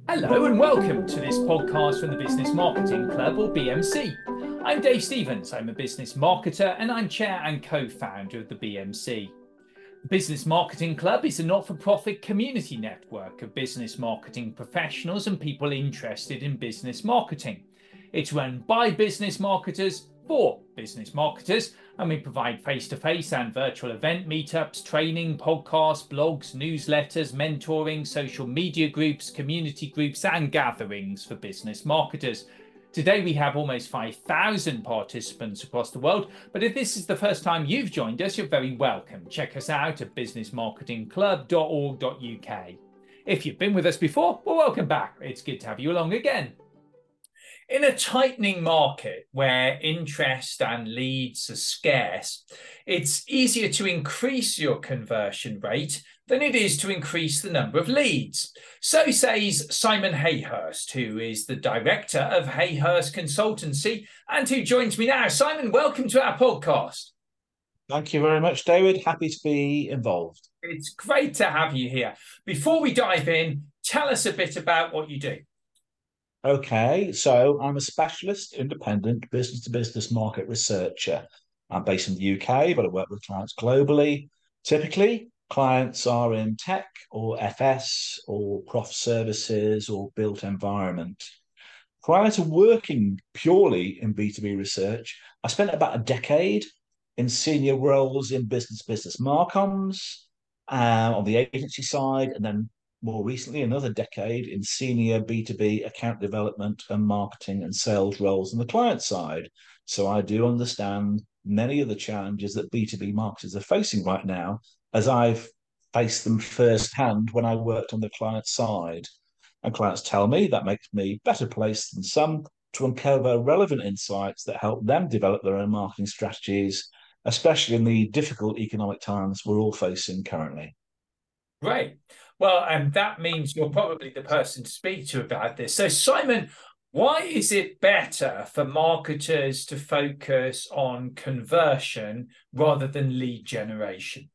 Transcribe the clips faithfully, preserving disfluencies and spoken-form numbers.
Hello and welcome to this podcast from the Business Marketing Club, or B M C. I'm Dave Stevens. I'm a business marketer and I'm chair and co-founder of the B M C. The Business Marketing Club is a not-for-profit community network of business marketing professionals and people interested in business marketing. It's run by business marketers for business marketers, and we provide face-to-face and virtual event meetups, training, podcasts, blogs, newsletters, mentoring, social media groups, community groups, and gatherings for business marketers. Today we have almost five thousand participants across the world, but if this is the first time you've joined us, you're very welcome. Check us out at business marketing club dot org dot U K. If you've been with us before, well, welcome back. It's good to have you along again. In a tightening market where interest and leads are scarce, it's easier to increase your conversion rate than it is to increase the number of leads. So says Simon Hayhurst, who is the director of Hayhurst Consultancy and who joins me now. Simon, welcome to our podcast. Thank you very much, David. Happy to be involved. It's great to have you here. Before we dive in, tell us a bit about what you do. Okay, so I'm a specialist independent business to business market researcher. I'm based in the U K, but I work with clients globally. Typically, clients are in tech or F S or prof services or built environment. Prior to working purely in B two B research, I spent about a decade in senior roles in business business marcoms uh, on the agency side, and then more recently, another decade in senior B two B account development and marketing and sales roles on the client side. So I do understand many of the challenges that B two B marketers are facing right now, as I've faced them firsthand when I worked on the client side. And clients tell me that makes me better placed than some to uncover relevant insights that help them develop their own marketing strategies, especially in the difficult economic times we're all facing currently. Great. Well, and that means you're probably the person to speak to about this. So, Simon, why is it better for marketers to focus on conversion rather than lead generation?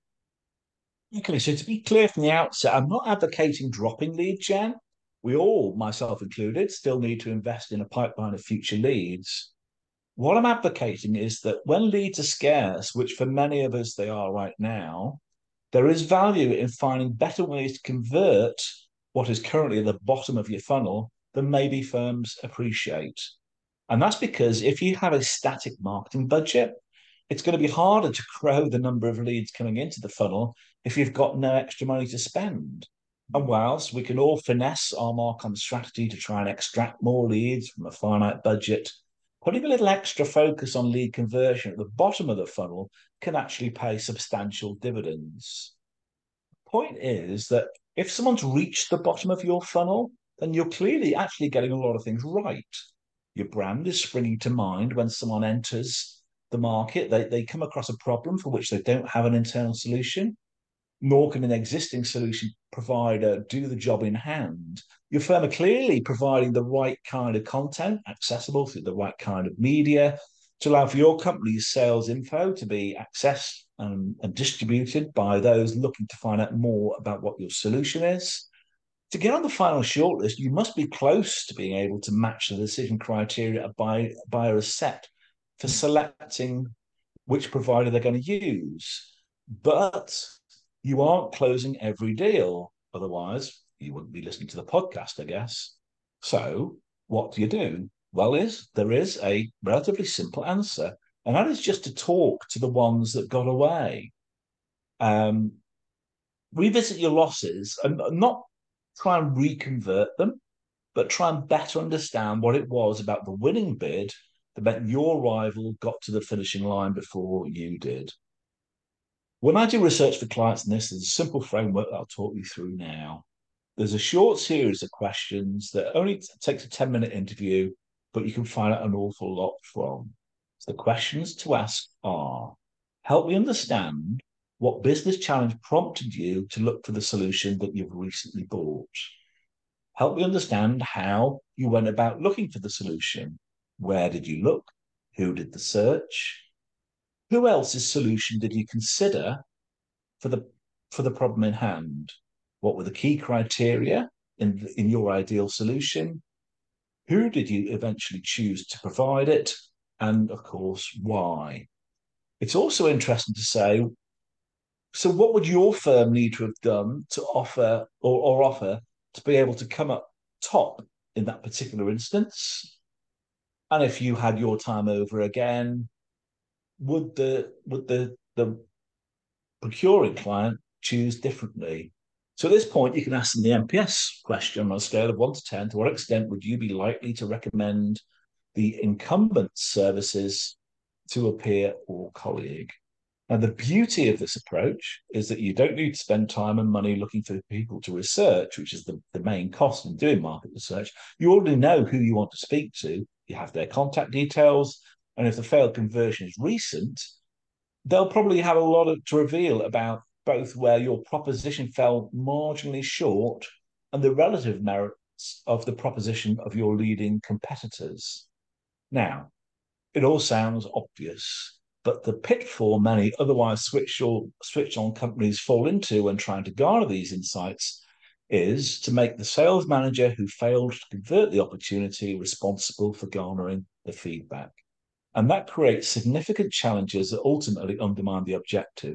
Okay, so to be clear from the outset, I'm not advocating dropping lead gen. We all, myself included, still need to invest in a pipeline of future leads. What I'm advocating is that when leads are scarce, which for many of us they are right now, there is value in finding better ways to convert what is currently at the bottom of your funnel than maybe firms appreciate. And that's because if you have a static marketing budget, it's going to be harder to grow the number of leads coming into the funnel if you've got no extra money to spend. And whilst we can all finesse our marcom strategy to try and extract more leads from a finite budget, putting a little extra focus on lead conversion at the bottom of the funnel can actually pay substantial dividends. Point is that if someone's reached the bottom of your funnel, then you're clearly actually getting a lot of things right. Your brand is springing to mind when someone enters the market. They, they come across a problem for which they don't have an internal solution, nor can an existing solution provider do the job in hand. Your firm are clearly providing the right kind of content accessible through the right kind of media to allow for your company's sales info to be accessed and, and distributed by those looking to find out more about what your solution is. To get on the final shortlist, you must be close to being able to match the decision criteria a buyer, buyer has set for selecting which provider they're going to use. But you aren't closing every deal. Otherwise, you wouldn't be listening to the podcast, I guess. So, what do you do? Well, is there is a relatively simple answer, and that is just to talk to the ones that got away. Um, Revisit your losses and not try and reconvert them, but try and better understand what it was about the winning bid that meant your rival got to the finishing line before you did. When I do research for clients in this, there's a simple framework that I'll talk you through now. There's a short series of questions that only takes a ten minute interview, but you can find out an awful lot from. So the questions to ask are: help me understand what business challenge prompted you to look for the solution that you've recently bought. Help me understand how you went about looking for the solution. Where did you look? Who did the search? Who else's solution did you consider for the for the problem in hand? What were the key criteria in, in your ideal solution? Who did you eventually choose to provide it? And of course, why? It's also interesting to say, so what would your firm need to have done to offer or, or offer to be able to come up top in that particular instance? And if you had your time over again, would the would the the procuring client choose differently? So at this point, you can ask them the N P S question on a scale of one to ten. To what extent would you be likely to recommend the incumbent services to a peer or colleague? Now, the beauty of this approach is that you don't need to spend time and money looking for people to research, which is the, the main cost in doing market research. You already know who you want to speak to. You have their contact details. And if the failed conversion is recent, they'll probably have a lot of, to reveal about both where your proposition fell marginally short and the relative merits of the proposition of your leading competitors. Now, it all sounds obvious, but the pitfall many otherwise switch, or, switch on companies fall into when trying to garner these insights is to make the sales manager who failed to convert the opportunity responsible for garnering the feedback. And that creates significant challenges that ultimately undermine the objective.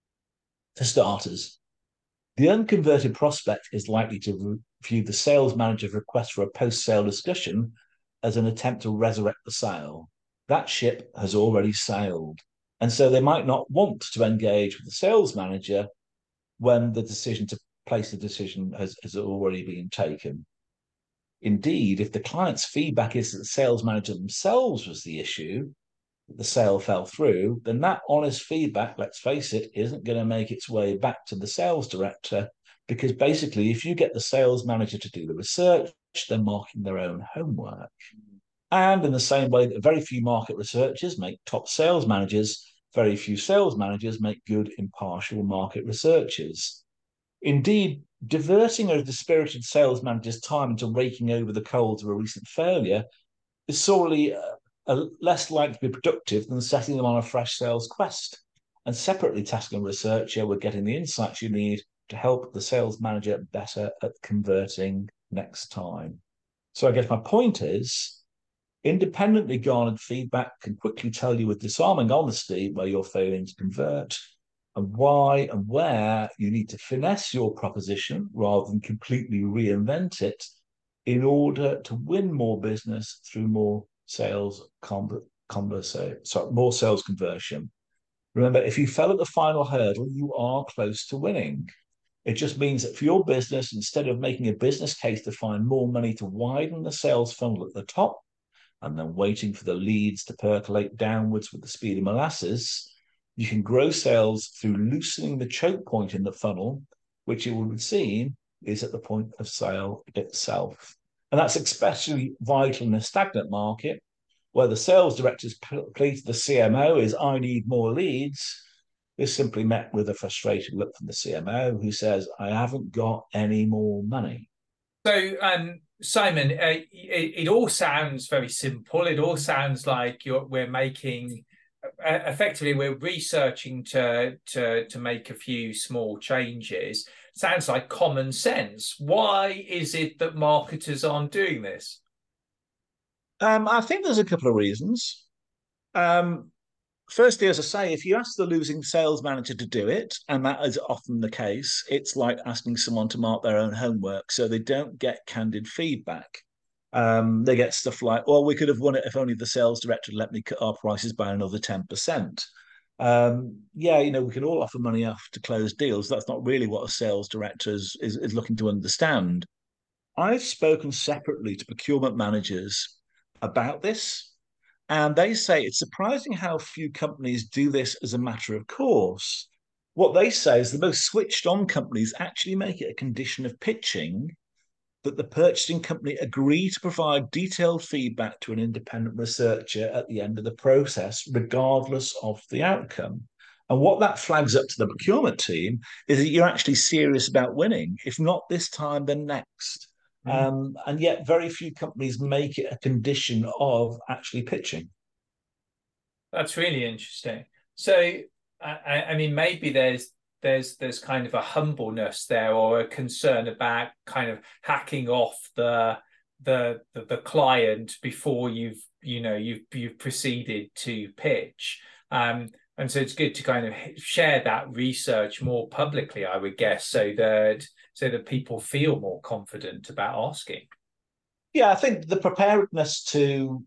For starters, the unconverted prospect is likely to view the sales manager's request for a post-sale discussion as an attempt to resurrect the sale. That ship has already sailed. And so they might not want to engage with the sales manager when the decision to place the decision has, has already been taken. Indeed, if the client's feedback is that the sales manager themselves was the issue, the sale fell through, then that honest feedback, let's face it, isn't going to make its way back to the sales director, because basically, if you get the sales manager to do the research, they're marking their own homework. And in the same way that very few market researchers make top sales managers, very few sales managers make good, impartial market researchers. Indeed, diverting a dispirited sales manager's time into raking over the coals of a recent failure is sorely uh, uh, less likely to be productive than setting them on a fresh sales quest, and separately tasking a researcher with getting the insights you need to help the sales manager better at converting next time. So I guess my point is, independently garnered feedback can quickly tell you with disarming honesty where you're failing to convert, and why and where you need to finesse your proposition rather than completely reinvent it in order to win more business through more sales conversation, sorry, more sales conversion. Remember, if you fell at the final hurdle, you are close to winning. It just means that for your business, instead of making a business case to find more money to widen the sales funnel at the top and then waiting for the leads to percolate downwards with the speed of molasses, you can grow sales through loosening the choke point in the funnel, which it would seem is at the point of sale itself. And that's especially vital in a stagnant market where the sales director's plea to the C M O is, I need more leads. Is simply met with a frustrated look from the C M O who says, I haven't got any more money. So, um, Simon, uh, it, it all sounds very simple. It all sounds like you're, we're making, uh, effectively, we're researching to, to, to make a few small changes. Sounds like common sense. Why is it that marketers aren't doing this? Um, I think there's a couple of reasons. Um, Firstly, as I say, if you ask the losing sales manager to do it, and that is often the case, it's like asking someone to mark their own homework. So they don't get candid feedback. Um, they get stuff like, well, we could have won it if only the sales director let me cut our prices by another ten percent. Um, yeah, you know, we can all offer money off to close deals. That's not really what a sales director is, is, is looking to understand. I've spoken separately to procurement managers about this, and they say it's surprising how few companies do this as a matter of course. What they say is the most switched on companies actually make it a condition of pitching that the purchasing company agree to provide detailed feedback to an independent researcher at the end of the process, regardless of the outcome. And what that flags up to the procurement team is that you're actually serious about winning, if not this time, then next. Mm. Um, and yet, very few companies make it a condition of actually pitching. That's really interesting. So, I, I mean, maybe there's there's there's kind of a humbleness there, or a concern about kind of hacking off the the the, the client before you've you know you've you've proceeded to pitch. Um, and so it's good to kind of share that research more publicly, I would guess, so that so that people feel more confident about asking. Yeah, I think the preparedness to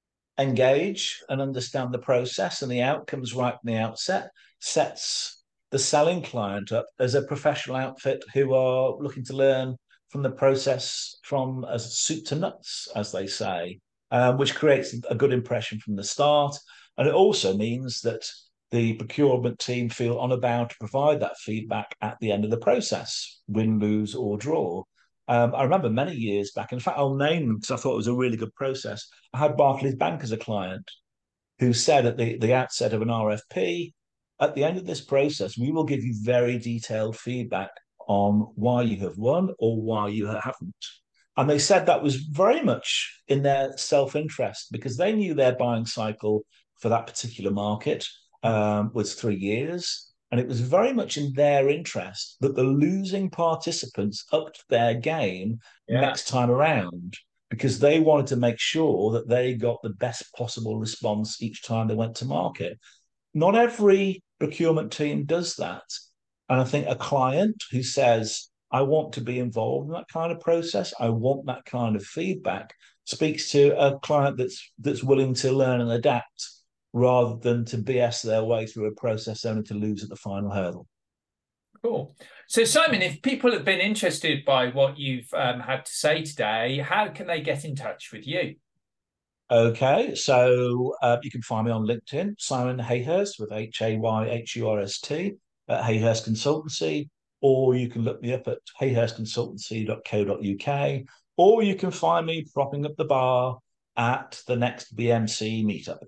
engage and understand the process and the outcomes right from the outset sets the selling client up as a professional outfit who are looking to learn from the process from as soup to nuts, as they say, um, which creates a good impression from the start. And it also means that the procurement team feel on about to provide that feedback at the end of the process, win, lose, or draw. Um, I remember many years back, in fact, I'll name them because I thought it was a really good process. I had Barclays Bank as a client who said at the, the outset of an R F P, at the end of this process, we will give you very detailed feedback on why you have won or why you haven't. And they said that was very much in their self-interest because they knew their buying cycle for that particular market um, was three years. And it was very much in their interest that the losing participants upped their game yeah. next time around, because they wanted to make sure that they got the best possible response each time they went to market. Not every procurement team does that. And I think a client who says, I want to be involved in that kind of process, I want that kind of feedback, speaks to a client that's that's willing to learn and adapt rather than to B S their way through a process only to lose at the final hurdle. Cool. So, Simon, if people have been interested by what you've um, had to say today, how can they get in touch with you? Okay, so uh, you can find me on LinkedIn, Simon Hayhurst with H A Y H U R S T at Hayhurst Consultancy, or you can look me up at hayhurst consultancy dot co dot U K, or you can find me propping up the bar at the next B M C meetup.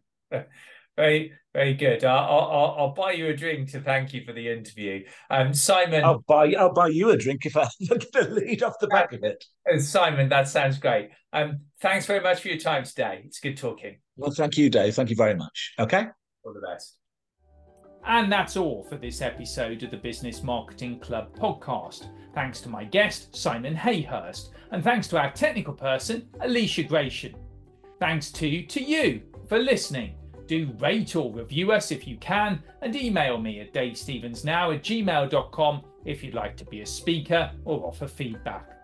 Very, very good. I'll, I'll, I'll buy you a drink to thank you for the interview. Um, Simon, I'll buy I'll buy you a drink if I get a lead off the back of it. Simon, that sounds great. Um, thanks very much for your time today. It's good talking. Well, thank you, Dave. Thank you very much. Okay. All the best. And that's all for this episode of the Business Marketing Club podcast. Thanks to my guest, Simon Hayhurst, and thanks to our technical person, Alicia Gratian. Thanks to, to you for listening. Do rate or review us if you can, and email me at davestevensnow at gmail dot com if you'd like to be a speaker or offer feedback.